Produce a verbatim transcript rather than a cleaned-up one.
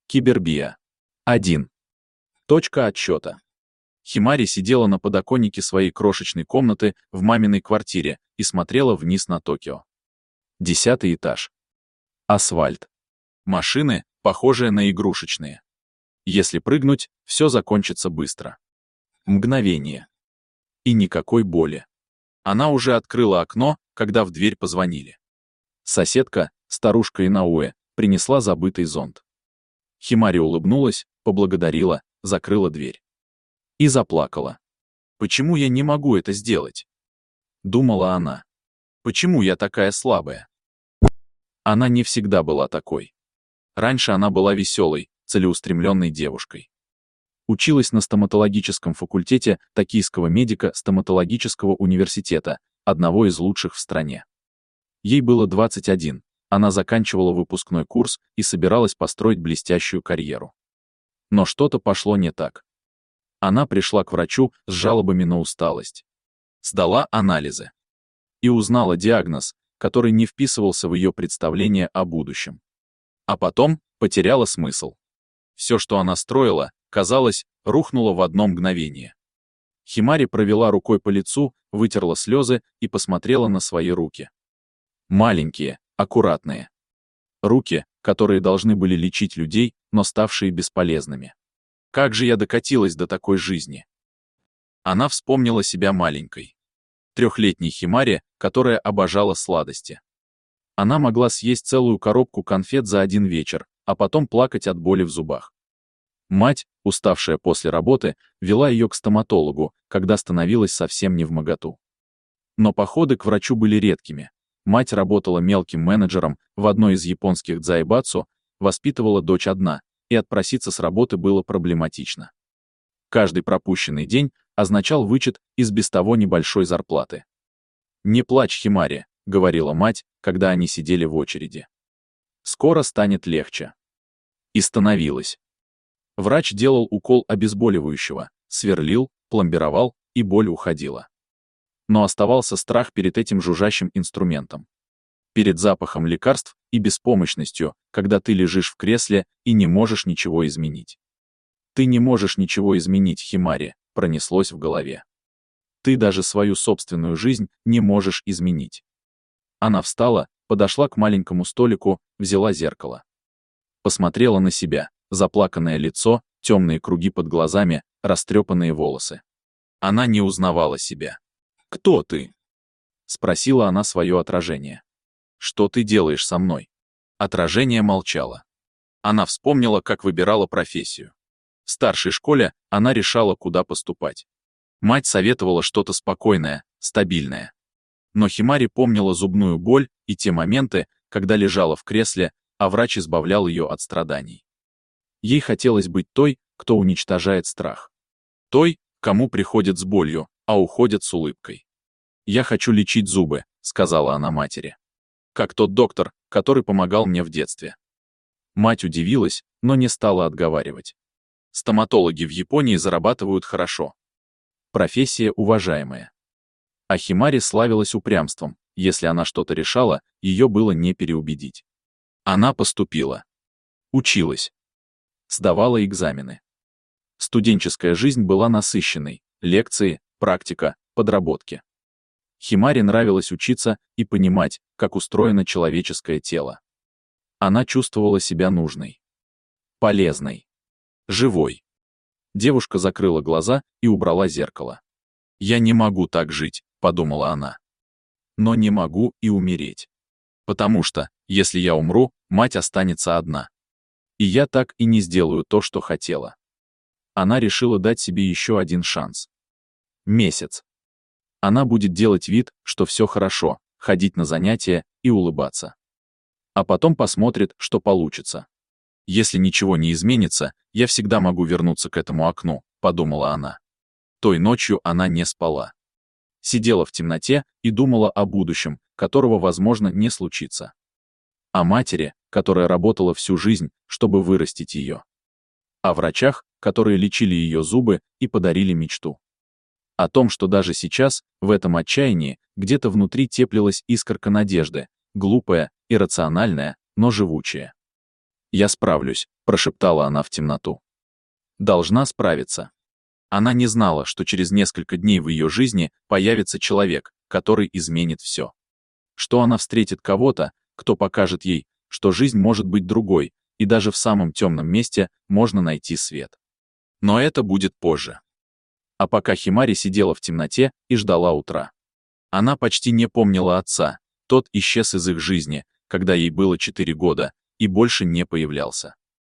Кибербия. один. Точка отсчета. Химари сидела на подоконнике своей крошечной комнаты в маминой квартире и смотрела вниз на Токио. Десятый этаж. Асфальт. Машины, похожие на игрушечные. Если прыгнуть, все закончится быстро. Мгновение. И никакой боли. Она уже открыла окно, когда в дверь позвонили. Соседка, старушка Инауэ, принесла забытый зонт. Химари улыбнулась, поблагодарила, закрыла дверь. И заплакала. «Почему я не могу это сделать?» Думала она. «Почему я такая слабая?» Она не всегда была такой. Раньше она была веселой, целеустремленной девушкой. Училась на стоматологическом факультете Токийского медико-стоматологического университета, одного из лучших в стране. Ей было двадцать один, она заканчивала выпускной курс и собиралась построить блестящую карьеру. Но что-то пошло не так. Она пришла к врачу с жалобами на усталость. Сдала анализы. И узнала диагноз, который не вписывался в ее представление о будущем. А потом потеряла смысл. Все, что она строила, казалось, рухнуло в одно мгновение. Химари провела рукой по лицу, вытерла слезы и посмотрела на свои руки. Маленькие, аккуратные. Руки, которые должны были лечить людей, но ставшие бесполезными. Как же я докатилась до такой жизни? Она вспомнила себя маленькой. Трехлетней Химари, которая обожала сладости. Она могла съесть целую коробку конфет за один вечер, а потом плакать от боли в зубах. Мать, уставшая после работы, вела ее к стоматологу, когда становилась совсем невмоготу. Но походы к врачу были редкими. Мать работала мелким менеджером в одной из японских дзайбацу, воспитывала дочь одна, и отпроситься с работы было проблематично. Каждый пропущенный день означал вычет из без того небольшой зарплаты. «Не плачь, Химари», — говорила мать, когда они сидели в очереди. «Скоро станет легче». И становилось. Врач делал укол обезболивающего, сверлил, пломбировал, и боль уходила. Но оставался страх перед этим жужжащим инструментом. Перед запахом лекарств и беспомощностью, когда ты лежишь в кресле и не можешь ничего изменить. «Ты не можешь ничего изменить, Химари», — пронеслось в голове. «Ты даже свою собственную жизнь не можешь изменить». Она встала, подошла к маленькому столику, взяла зеркало. Посмотрела на себя, заплаканное лицо, темные круги под глазами, растрепанные волосы. Она не узнавала себя. «Кто ты?» — спросила она свое отражение. «Что ты делаешь со мной?» Отражение молчало. Она вспомнила, как выбирала профессию. В старшей школе она решала, куда поступать. Мать советовала что-то спокойное, стабильное. Но Химари помнила зубную боль и те моменты, когда лежала в кресле, а врач избавлял ее от страданий. Ей хотелось быть той, кто уничтожает страх. Той, кому приходят с болью, а уходят с улыбкой. «Я хочу лечить зубы», — сказала она матери. «Как тот доктор, который помогал мне в детстве». Мать удивилась, но не стала отговаривать. Стоматологи в Японии зарабатывают хорошо. Профессия уважаемая. А Химари славилась упрямством, если она что-то решала, ее было не переубедить. Она поступила. Училась. Сдавала экзамены. Студенческая жизнь была насыщенной, лекции, практика, подработки. Химари нравилось учиться и понимать, как устроено человеческое тело. Она чувствовала себя нужной. Полезной. Живой. Девушка закрыла глаза и убрала зеркало. «Я не могу так жить», — подумала она. «Но не могу и умереть. Потому что, если я умру, мать останется одна. И я так и не сделаю то, что хотела». Она решила дать себе еще один шанс. Месяц. Она будет делать вид, что все хорошо, ходить на занятия и улыбаться. А потом посмотрит, что получится. «Если ничего не изменится, я всегда могу вернуться к этому окну», — подумала она. Той ночью она не спала. Сидела в темноте и думала о будущем, которого, возможно, не случится. О матери, которая работала всю жизнь, чтобы вырастить ее. О врачах, которые лечили ее зубы и подарили мечту. О том, что даже сейчас, в этом отчаянии, где-то внутри теплилась искорка надежды, глупая, иррациональная, но живучая. «Я справлюсь», — прошептала она в темноту. Должна справиться. Она не знала, что через несколько дней в ее жизни появится человек, который изменит все. Что она встретит кого-то, кто покажет ей, что жизнь может быть другой, и даже в самом темном месте можно найти свет. Но это будет позже. А пока Химари сидела в темноте и ждала утра. Она почти не помнила отца, тот исчез из их жизни, когда ей было четыре года, и больше не появлялся.